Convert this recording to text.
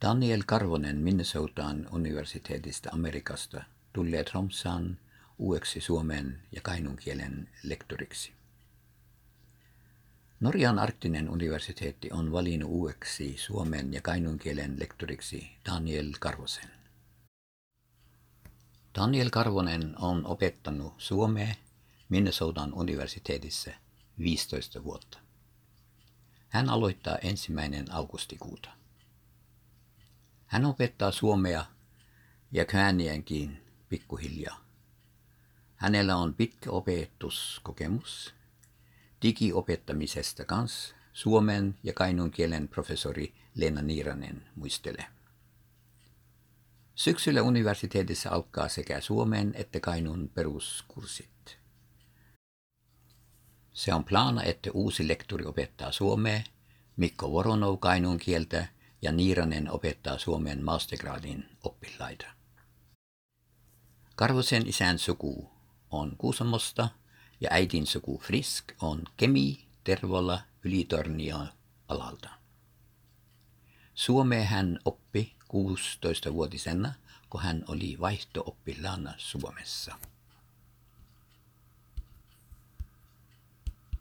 Daniel Karvonen Minnesotan universiteetista Amerikasta tulee Tromssaan uudeksi suomen ja kainuun kielen lektoriksi. Norjan arktinen universiteetti on valinnut uudeksi suomen ja kainuun kielen lektoriksi Daniel Karvosen. Daniel Karvonen on opettanut suomea Minnesotan universiteetissä 15 vuotta. Hän aloittaa 1. augustikuuta. Hän opettaa suomea ja käänienkin pikkuhiljaa. Hänellä on pitkä opetuskokemus digiopettamisesta kanssa, suomen ja kainuun kielen professori Leena Niiranen muistelee. Syksyllä universiteetissa alkaa sekä suomen että kainuun peruskurssit. Se on plana, että uusi lektori opettaa suomea, Mikko Voronov kainuun kieltä ja Niiranen opettaa suomen mastergradin oppilaita. Karvosen isän suku on Kuusamosta ja äidin suku Frisk on Kemi, Tervola, Ylitornio alalta. Suomea hän oppi 16-vuotisena, kun hän oli vaihto-oppilaana Suomessa.